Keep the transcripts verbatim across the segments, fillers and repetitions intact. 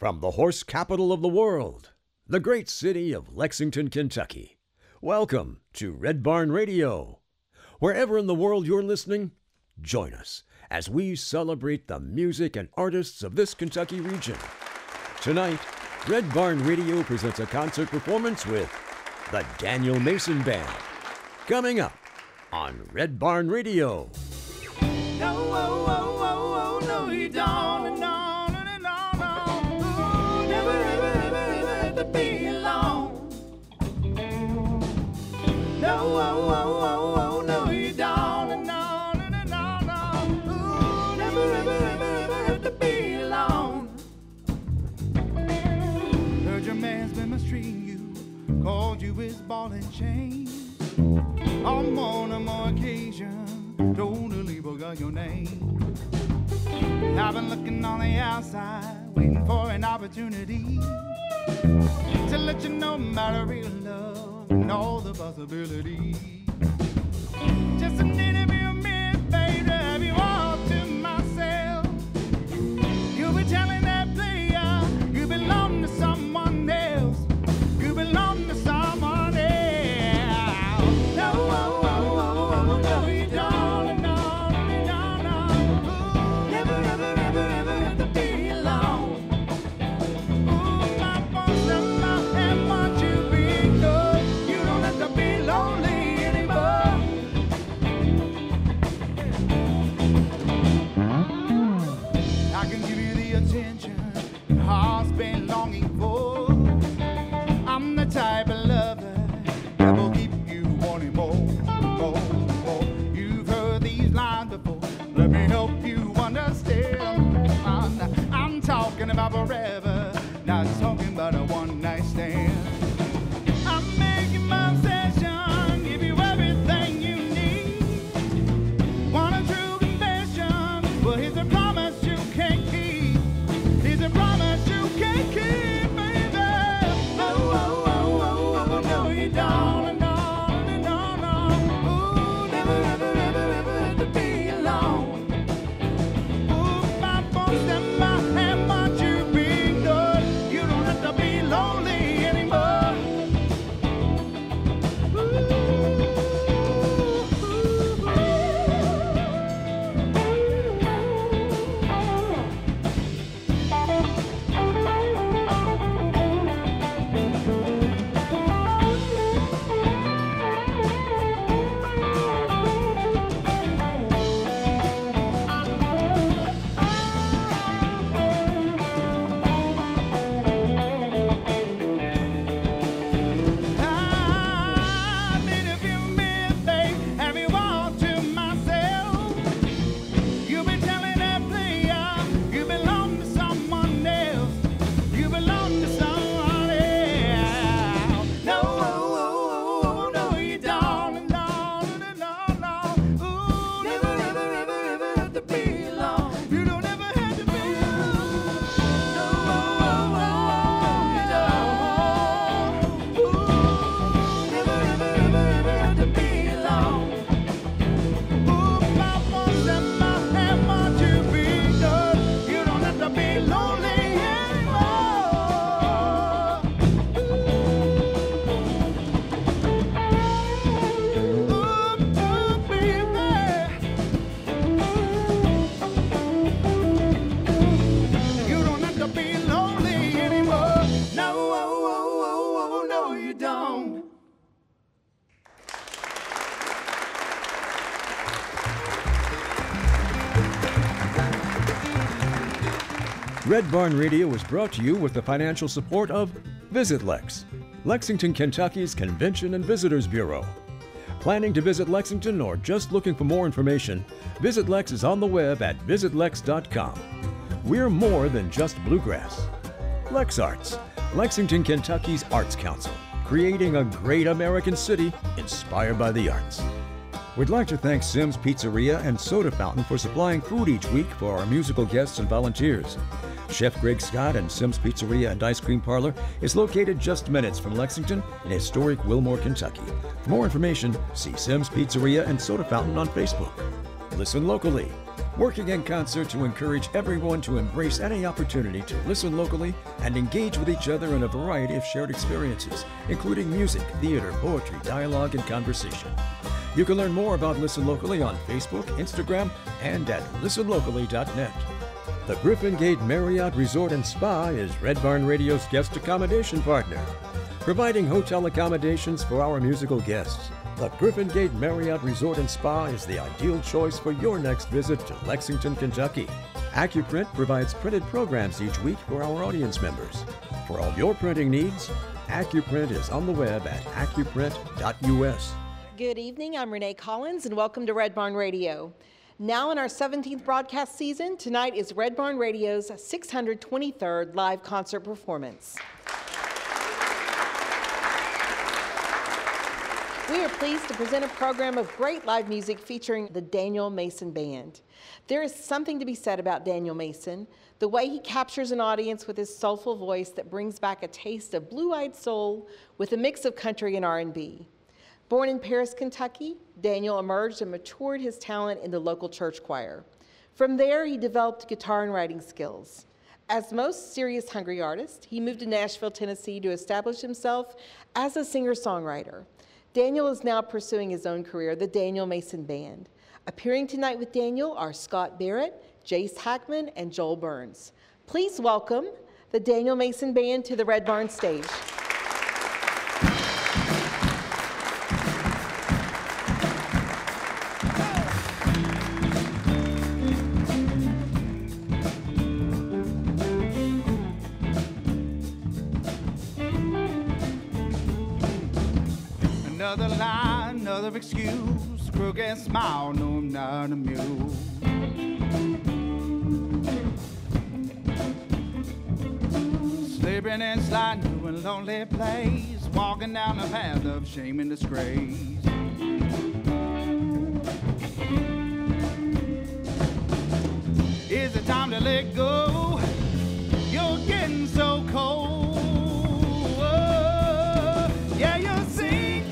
From the horse capital of the world, the great city of Lexington, Kentucky, welcome to Red Barn Radio. Wherever in the world you're listening, join us as we celebrate the music and artists of this Kentucky region. Tonight, Red Barn Radio presents a concert performance with the Daniel Mason Band. Coming up on Red Barn Radio. No, oh, oh, oh, oh, no, you don't, no, no, no, no, no. Ooh, never, ever, ever, ever have to be alone. No, oh, oh, oh, oh, no, you don't, no, no, no, no, no. Ooh, never, ever, ever, ever have to be alone. Heard your man's been mistreating you, called you his ball and chain. On more and more occasion, totally forgot your name. I've been looking on the outside, waiting for an opportunity to let you know about real love and all the possibilities. Just a little bit of minute, baby, have you all to myself. You'll be telling that player you belong to someone else. You belong to someone else. No, oh, oh, oh, oh, no, you don't, no, no, no. Ooh, never, ever, ever, ever have to be alone. Ooh, my bones and my hand want you be good. You don't have to be lonely anymore. I can give you the attention your heart's been longing for. I'm the type of lover that will keep you wanting more, more, more. You've heard these lines before. Let me help you understand. I'm, I'm talking about forever, not talking about a one-night stand. I'm making my session, give you everything you need. Want a true confession? Well, here's a promise you can't keep. Here's a promise you can't keep, baby. Oh, oh, oh, oh, oh, no, you don't, no, no, no, no. Ooh, never, ever, ever, ever have to be alone. Ooh, my bones and my hand want you be good. You don't have to be lonely anymore. I made a few minutes, babe, have you all to myself. You've been telling that player you belong to someone else. You belong to someone else. No, oh, oh, oh, no, you don't. No, no, no, no. Ooh, never, ever, ever, ever have to be alone. You don't ever have to be alone. No, oh, oh, oh, you don't. Ooh, never, ever, ever, ever have to be alone. Ooh, my bones and my hand want you be good. You don't have to be lonely anymore. Ooh, ooh, baby. You don't have to be lonely anymore. No, oh, oh, oh, oh, no, you don't. Red Barn Radio was brought to you with the financial support of Visit Lex, Lexington, Kentucky's Convention and Visitors Bureau. Planning to visit Lexington or just looking for more information, Visit Lex is on the web at visit lex dot com. We're more than just bluegrass. Lex Arts, Lexington, Kentucky's Arts Council, creating a great American city inspired by the arts. We'd like to thank Simms Pizzeria and Soda Fountain for supplying food each week for our musical guests and volunteers. Chef Greg Scott and Simms Pizzeria and Ice Cream Parlor is located just minutes from Lexington in historic Wilmore, Kentucky. For more information, see Simms Pizzeria and Soda Fountain on Facebook. Listen locally. working in concert to encourage everyone to embrace any opportunity to listen locally and engage with each other in a variety of shared experiences, including music, theater, poetry, dialogue, and conversation. You can learn more about Listen Locally on Facebook, Instagram, and at listen locally dot net. The Griffin Gate Marriott Resort and Spa is Red Barn Radio's guest accommodation partner, providing hotel accommodations for our musical guests. The Griffin Gate Marriott Resort and Spa is the ideal choice for your next visit to Lexington, Kentucky. AccuPrint provides printed programs each week for our audience members. For all your printing needs, AccuPrint is on the web at accuprint dot U S. Good evening, I'm Renee Collins and welcome to Red Barn Radio. Now in our seventeenth broadcast season, tonight is Red Barn Radio's six hundred twenty-third live concert performance. We are pleased to present a program of great live music featuring the Daniel Mason Band. There is something to be said about Daniel Mason, the way he captures an audience with his soulful voice that brings back a taste of blue-eyed soul with a mix of country and R and B. Born in Paris, Kentucky, Daniel emerged and matured his talent in the local church choir. From there, he developed guitar and writing skills. As most serious hungry artists, he moved to Nashville, Tennessee to establish himself as a singer-songwriter. Daniel is now pursuing his own career, the Daniel Mason Band. Appearing tonight with Daniel are Scott Barrett, Jace Hackman, and Joel Burns. Please welcome the Daniel Mason Band to the Red Barn stage. Another lie, another excuse, crooked smile, no, I'm not amused. Slipping and sliding to a lonely place, walking down the path of shame and disgrace. Is it time to let go? You're getting so cold. Oh, yeah, you're sinking,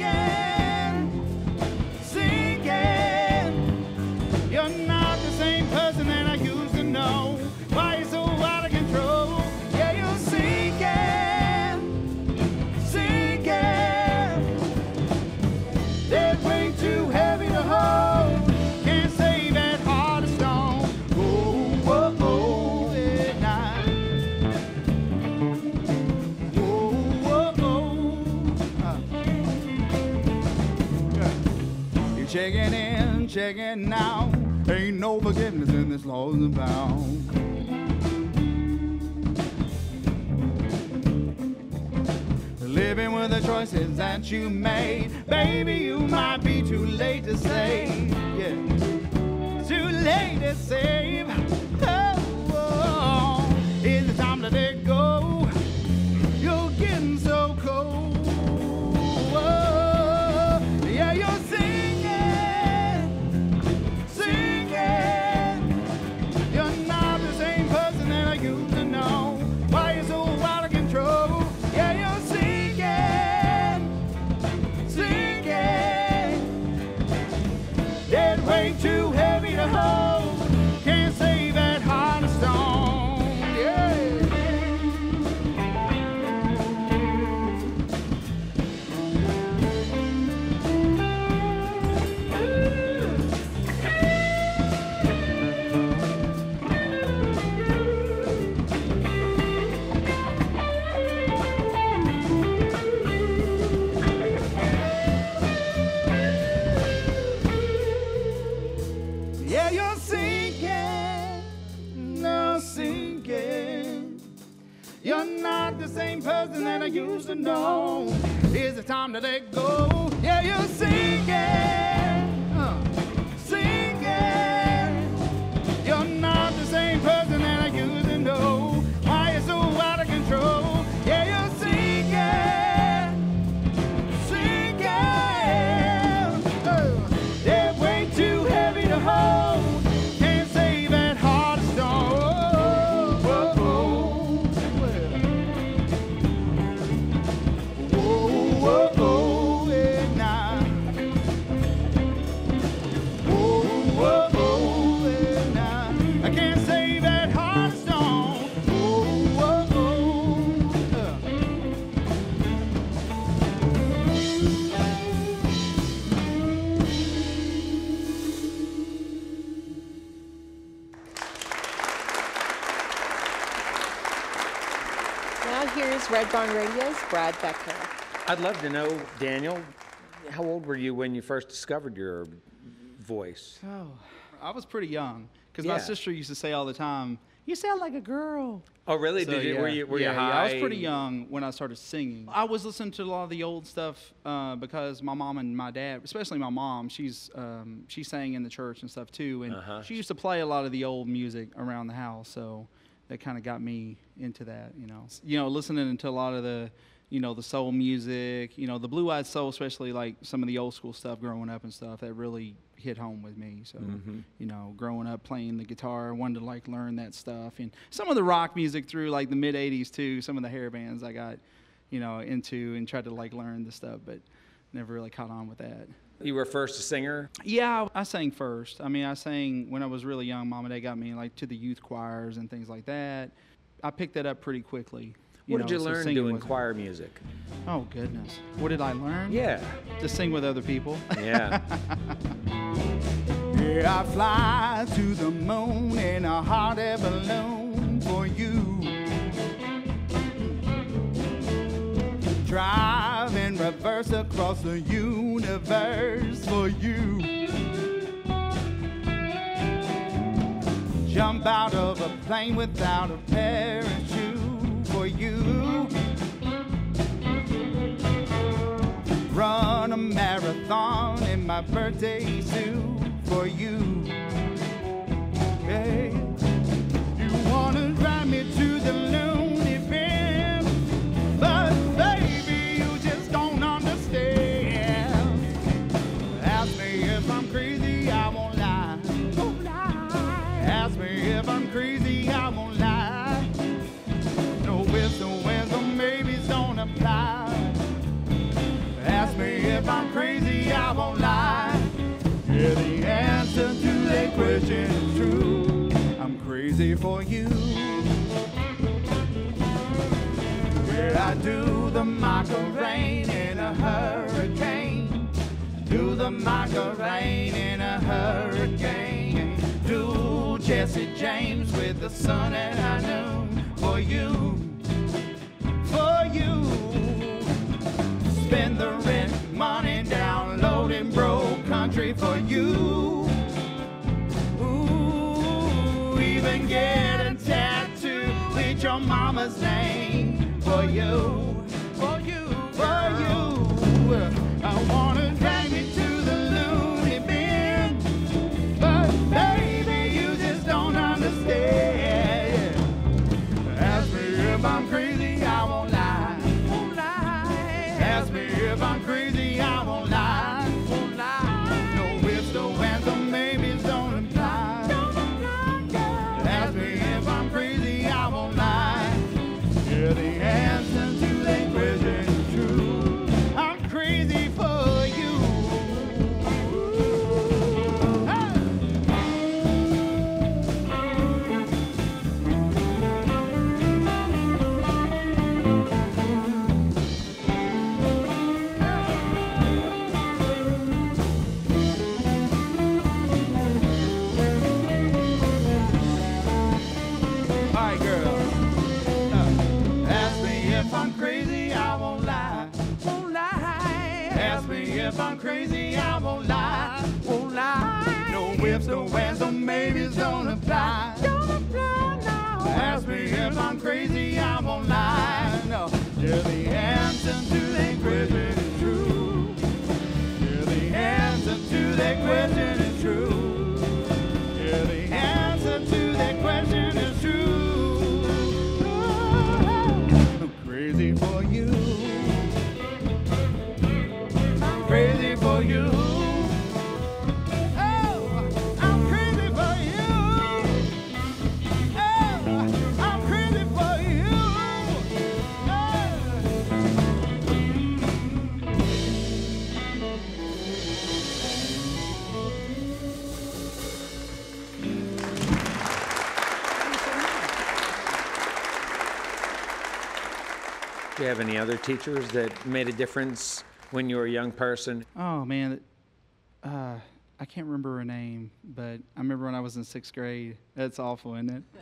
sinking. You're not the same person that I used to know. Why you so out of control? Yeah, you're sinking, sinking. That weight too heavy to hold. Can't save that heart of stone. Oh, oh, oh, at night. Oh, oh, oh. Uh. You're checking in, checking out. Ain't no forgiveness in this laws about. Living with the choices that you made, baby, you might be too late to save. Yeah, too late to save. Oh, oh. Is it time to let go? You're getting so cold. Oh, yeah, you're singing, singing. You're not the same person that I used to know. Why you so out of control? Yeah, you're dead weight too heavy to hold. Can't save that heart of stone. Yeah. Yeah, you're sinking, no sinking. You're not the same person that I used to know. Is it time to let go? Yeah, you're sinking, uh, sinking. You're not the same person that I used to know. Why you so out of control? Yeah, you're sinking, sinking. Oh, they're way too heavy to hold. Can't save that heart of stone. Oh, oh, oh, oh, oh, yeah, nah. here's Red Barn Radio's Brad Becker. I'd love to know, Daniel, how old were you when you first discovered your voice? Oh, I was pretty young because Yeah. my sister used to say all the time, "You sound like a girl." Oh, really? So, Did you? yeah, Were you? Were yeah, you yeah, high? I was pretty young when I started singing. I was listening to a lot of the old stuff uh, because my mom and my dad, especially my mom, she's um, she sang in the church and stuff too, and Uh-huh. she used to play a lot of the old music around the house. So that kind of got me into that. You know, you know, listening to a lot of the, you know, the soul music, you know, the Blue Eyed Soul, especially like some of the old school stuff growing up and stuff. That really hit home with me. So, Mm-hmm. you know, growing up playing the guitar, wanted to like learn that stuff. And some of the rock music through like the mid eighties too, some of the hair bands I got, you know, into and tried to like learn the stuff, but never really caught on with that. You were first a singer? Yeah, I sang first. I mean, I sang when I was really young. Mom and Dad got me like to the youth choirs and things like that. I picked that up pretty quickly. What know, did you so learn singing doing wasn't- choir music? Oh, goodness. What did I learn? Yeah. To sing with other people. Yeah. Yeah, I fly to the moon in a hot air balloon for you. Drive in reverse across the universe for you. Jump out of a plane without a parachute for you. Run a marathon in my birthday suit for you. Hey, you wanna drive me to the loony bin, but baby, you just don't understand. Ask me if I'm crazy, I won't lie. Won't lie. Ask me if I'm crazy, I won't lie. No ifs or whens or maybes don't apply. Ask me if I'm crazy, I won't lie. Yeah, the answer to that question is true. I'm crazy for you. Yeah, I do the Macarena in a hurricane. Do the Macarena in a hurricane. Do Jesse James with the sun at high noon for you. For you. Spend the rent money downloading Bro Country for you. Ooh, even get a tattoo with your mama's name for you. For you, for you. I wanna drag me to the loony bin, but baby, you just don't understand. Ask me if I'm crazy, I won't lie. Won't lie. Ask me if I'm crazy, I won't lie. Won't lie. No ifs, no ands, or maybes don't apply. Don't apply. Ask me if I'm crazy, I won't lie. Yeah, the answer to that question is true. I'm crazy for you. Hey. All right, girls. Uh, ask me if I'm crazy, I won't lie. Won't lie. Ask me if I'm crazy, I won't lie. Won't lie. No ifs, no ands, no maybes don't apply. Don't apply, no. Ask me if I'm crazy, I won't lie. No. Yeah, the answer to that question is true. Yeah, the answer to that question is true. Yeah, the answer to that question is true. I'm crazy for you. I'm crazy for you. Oh, I'm crazy for you. Oh, I'm crazy for you. Do you have any other teachers that made a difference when you were a young person? Oh, man. Uh, I can't remember her name, but I remember when I was in sixth grade. That's awful, isn't it?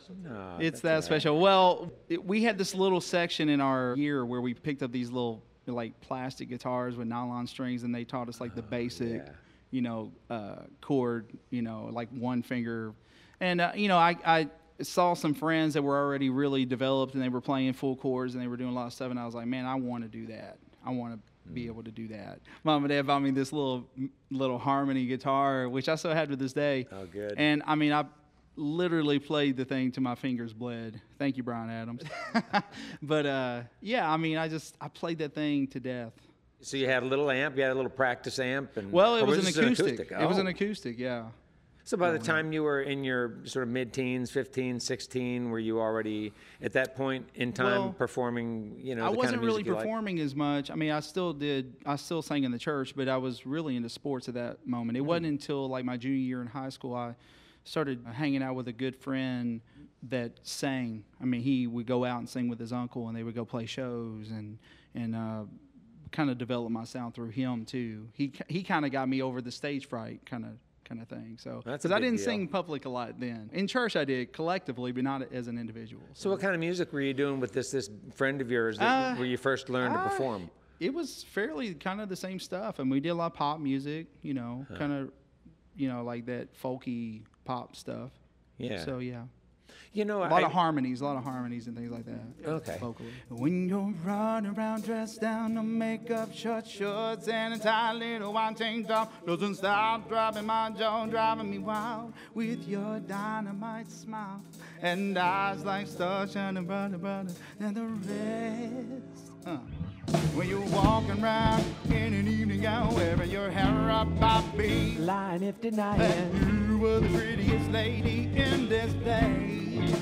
No, It's that's that all right. special. Well, it, we had this little section in our year where we picked up these little like plastic guitars with nylon strings, and they taught us like the basic, yeah. you know, uh, chord, you know, like one finger. And uh, you know, I, I saw some friends that were already really developed, and they were playing full chords, and they were doing a lot of stuff, and I was like, man, I want to do that. I want to be able to do that. Mom and Dad bought me this little little harmony guitar, which I still had to this day. Oh, good. And I mean, I literally played the thing till my fingers bled. Thank you, Brian Adams. But uh, yeah, I mean, I just I played that thing to death. So you had a little amp, you had a little practice amp, and Well, it or was, an this acoustic. It was Oh. an acoustic, yeah. So by the time you were in your sort of mid-teens, fifteen, sixteen, were you already at that point in time Well, performing, you know, I the wasn't kind of really music you like? performing as much. I mean, I still did. I still sang in the church, but I was really into sports at that moment. It wasn't until like my junior year in high school I started hanging out with a good friend that sang. I mean, he would go out and sing with his uncle, and they would go play shows, and and uh, kind of develop my sound through him too. He he kind of got me over the stage fright kind of. kind of thing. So, That's a because I big didn't deal. sing public a lot then. In church I did collectively, but not as an individual. So what kind of music were you doing with this this friend of yours that, Uh, where you first learned to I- perform? It was fairly kind of the same stuff, and we did a lot of pop music, you know, kind of, you know, like that folky pop stuff. Yeah. So yeah, You know, a lot I, of harmonies, a lot of harmonies and things like that. Okay. Vocally. When you're running around dressed down to makeup, short shorts, and a tight little white tank top, doesn't stop dropping my jaw, driving me wild with your dynamite smile and eyes like stars shining brighter, brighter than the rest. Uh. When you're walking around in an evening gown, wearing your hair up by beat, Lying if denying. and you were the prettiest lady in this place.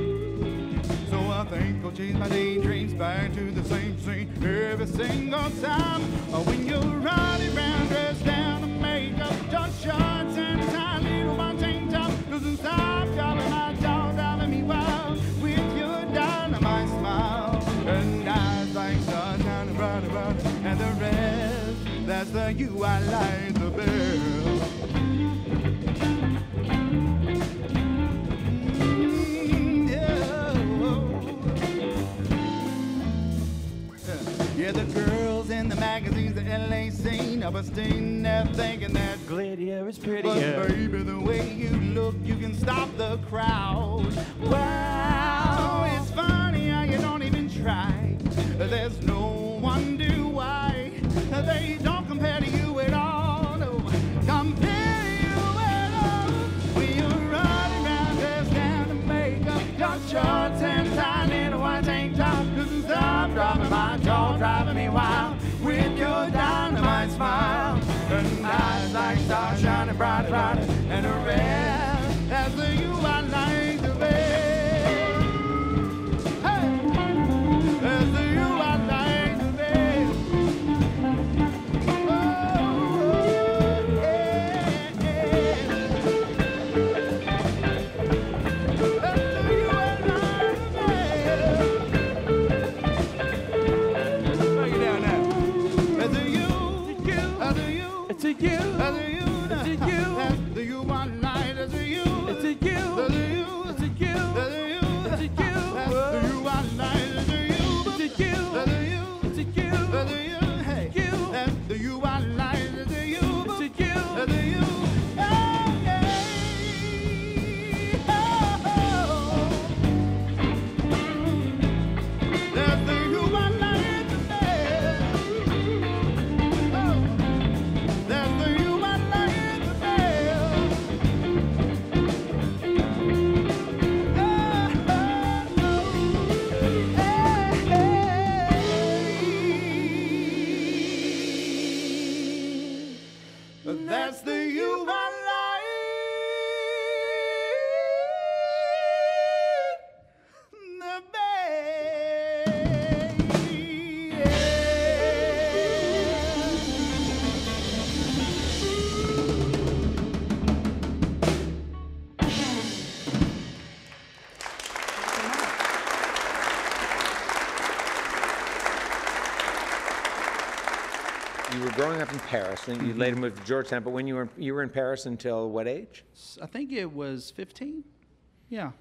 So I think I'll change my daydreams back to the same scene every single time. Uh, When you're riding around dressed down in makeup, just shorts and a tiny little white tank top, doesn't stop dropping my jaw, driving me wild with your dynamite smile and eyes like stars shining brighter, brighter, and the rest. That's the you I like the best. Yeah, the girls in the magazines, the L A scene, are busting there thinking that Glittier is but prettier. baby, the way you look, you can stop the crowd. Wow, it's funny how you don't even try. There's no wonder why they don't compare to you at all. No, compare to you at all. When you're running around dressed down to makeup, your shorts and tight little white tank top, doesn't stop dropping my jaw, driving me wild with your dynamite smile and eyes like stars shining brighter, brighter, and a red. That's the you I like the best. Hey, that's the you I like the best. Oh, yeah, yeah. That's the you I like the best. Break it down now. That's the you. That's the you. It's a you. That's the you. It's a you. That's the you I like. That's the you. It's a you. That's the you. It's a you. That's the you. It's a you. That's the you I like. That's the you. It's a you. That's the you. It's a you. That's the you. Hey. You. That's the you I like. That's the you. It's a you. That's the you. Hey, hey, oh. That's the you I like the best. Oh. That's the you I like the best. That's the you I like the You were growing up in Paris, and you later moved to Georgetown. But when you were you were in Paris until what age? I think it was fifteen. Yeah.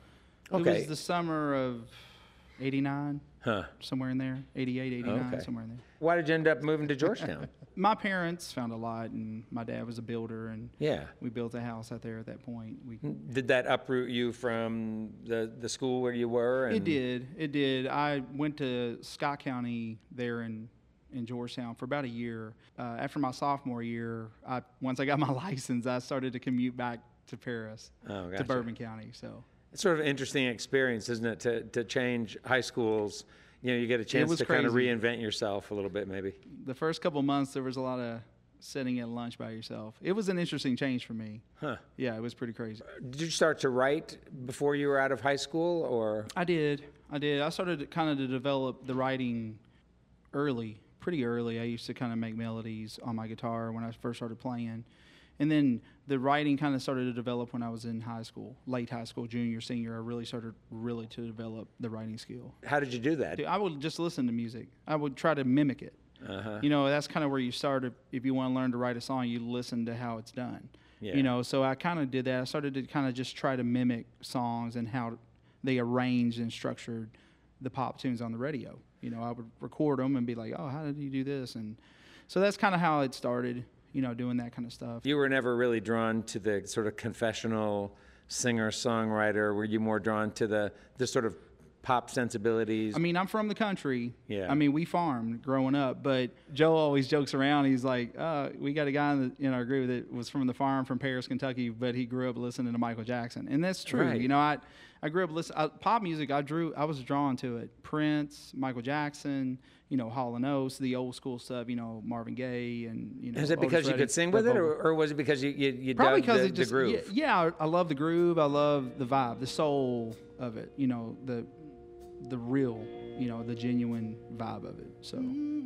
It Okay. was the summer of eighty-nine, Huh. somewhere in there, eighty-eight, eighty-nine, Okay. somewhere in there. Why did you end up moving to Georgetown? My parents found a lot, and my dad was a builder, and Yeah. we built a house out there at that point. We Did that uproot you from the, the school where you were? And It did. It did. I went to Scott County there in, in Georgetown for about a year. Uh, after my sophomore year, I, once I got my license, I started to commute back to Paris, Oh, to gotcha. Bourbon County. So It's sort of an interesting experience, isn't it, to, to change high schools? You know, you get a chance was to kind of crazy. reinvent yourself a little bit, maybe. the first couple months, there was a lot of sitting at lunch by yourself. It was an interesting change for me. Huh. Yeah, it was pretty crazy. Did you start to write before you were out of high school, or? I did. I did. I started to kind of to develop the writing early, pretty early. I used to kind of make melodies on my guitar when I first started playing. And then the writing kind of started to develop when I was in high school, late high school, junior, senior. I really started really to develop the writing skill. How did you do that? I would just listen to music. I would try to mimic it. Uh-huh. You know, that's kind of where you start. If, if you want to learn to write a song, you listen to how it's done. Yeah. You know, so I kind of did that. I started to kind of just try to mimic songs and how they arranged and structured the pop tunes on the radio. You know, I would record them and be like, oh, how did you do this? And so that's kind of how it started, you know, doing that kind of stuff. You were never really drawn to the sort of confessional singer-songwriter. Were you more drawn to the, the sort of pop sensibilities? I mean, I'm from the country. Yeah. I mean, we farmed growing up, but Joe always jokes around. He's like, uh, we got a guy in, the, in our group that was from the farm from Paris, Kentucky, but he grew up listening to Michael Jackson. And that's true. Right. You know, I, I grew up listening, pop music, I drew, I was drawn to it. Prince, Michael Jackson, you know, Hall and Oates, the old school stuff, you know, Marvin Gaye and, you know. Is it Otis because you Redding, could sing that with it, vocal. or, or was it because you, you, you Probably dug because the, it just the groove? Yeah, yeah, I love the groove. I love the vibe, the soul of it. You know, the the real, you know, the genuine vibe of it. So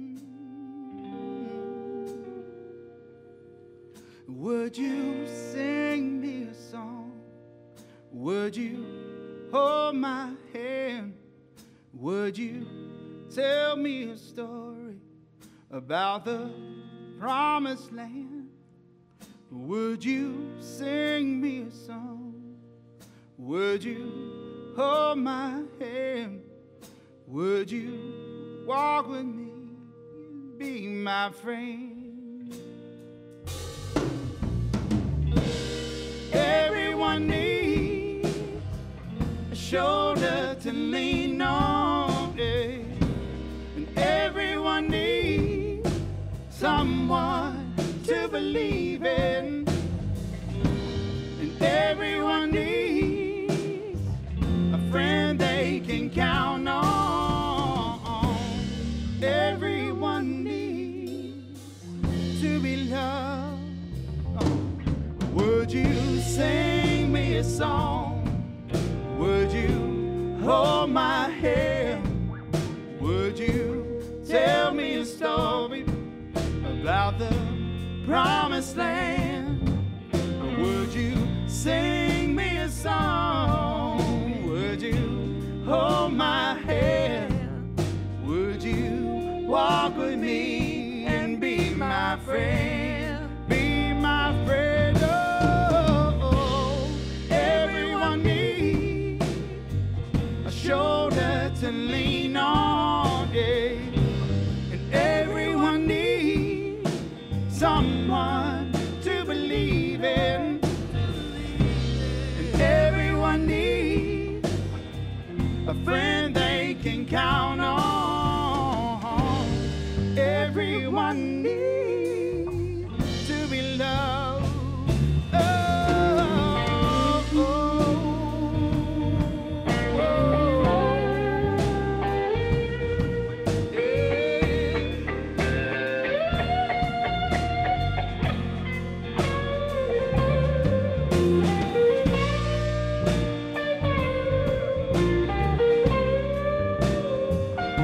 Would you sing me a song? Would you hold my hand? Would you tell me a story about the promised land? Would you sing me a song? Would you hold my hand? Would you walk with me, be my friend? Everyone needs a shoulder to lean on, yeah. And everyone needs someone to believe in. And everyone needs a friend they can count on. Everyone needs to be loved. Oh. Would you sing me a song? Would you hold my hand? Would you tell me a story about the promised land? Or would you sing me a song? Would you hold my hand? Would you walk with me and be my friend? Be my friend. Oh, oh. Everyone needs a shoulder to lean on, yeah. And everyone needs someone to believe in. And everyone needs a friend they can count on. Everyone needs to be loved. Oh, oh, oh, yeah.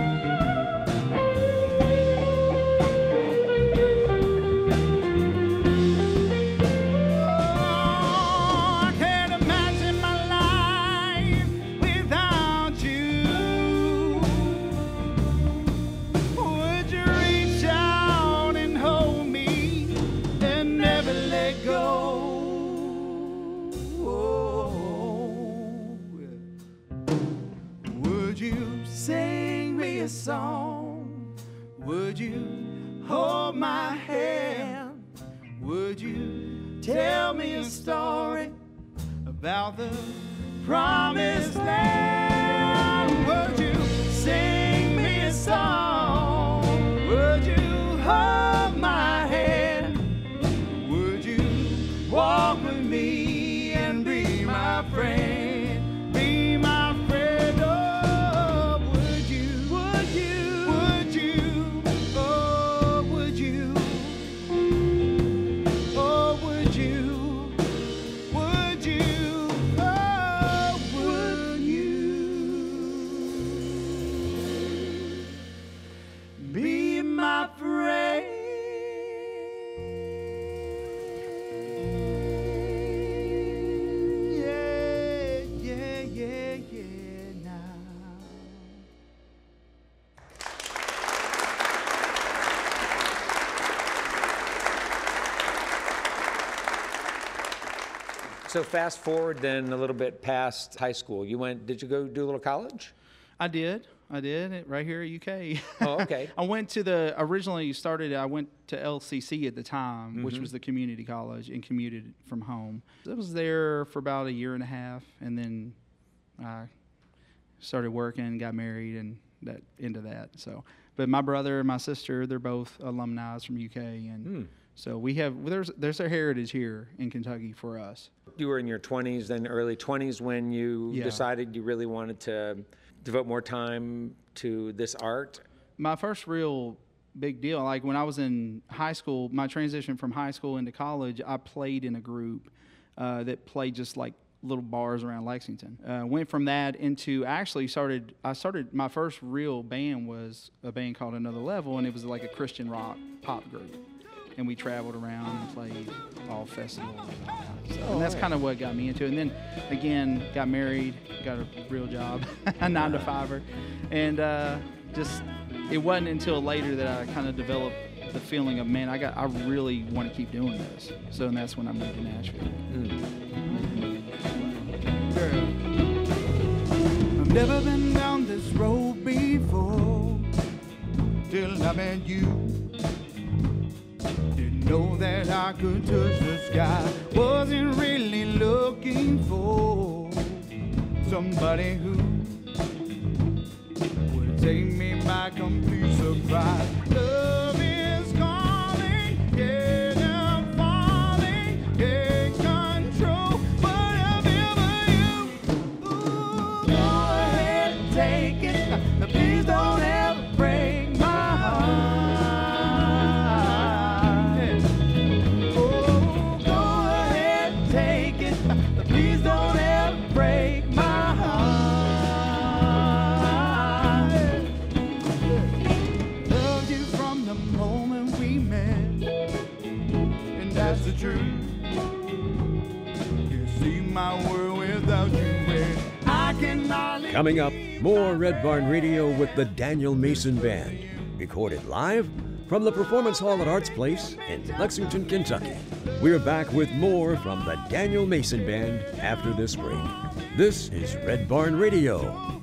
Would you sing me a song? Would you hold my hand? Would you tell me a story about the promised land? Would you sing me a song? Would you hold my hand? Would you walk with me and be my friend? Be my friend, oh, would you? Would you? Would you? Oh, would you? Oh, would you? Would you? Oh, would you? Be my friend. Yeah, yeah, yeah, yeah, now. So fast forward then a little bit past high school. You went, did you go do a little college? I did. I did it right here at U K. Oh, okay. I went to the, originally started, I went to L C C at the time, Mm-hmm. which was the community college, and commuted from home. I was there for about a year and a half, and then I started working, got married, and that into that. So, but my brother and my sister, they're both alumni from U K, and Hmm. so we have, there's, there's a heritage here in Kentucky for us. You were in your twenties, then early twenties when you Yeah. decided you really wanted to devote more time to this art. My first real big deal, like when I was in high school, my transition from high school into college, I played in a group uh, that played just like little bars around Lexington. Uh, went from that into actually started, I started, my first real band was a band called Another Level, and it was like a Christian rock pop group. And we traveled around and played all festivals and all that. So, and that's kind of what got me into it. And then again, got married, got a real job, a nine to fiver. And uh, just, it wasn't until later that I kind of developed the feeling of, man, I got, I really want to keep doing this. So, and that's when I moved to Nashville. Girl, I've never been down this road before till I met you. Didn't know that I could touch the sky. Wasn't really looking for somebody who would take me by complete surprise. Love is calling, yeah, I'm falling, take control, but I'm here for you. Ooh, go ahead and take it. Please don't ever break my heart. Oh, go ahead and take it. Please don't ever break my heart. Loved you from the moment we met, and that's the truth. You see my world without you, and I cannot live. Coming up, more Red Barn Radio with the Daniel Mason Band, recorded live from the Performance Hall at Arts Place in Lexington, Kentucky. We're back with more from the Daniel Mason Band after this break. This is Red Barn Radio.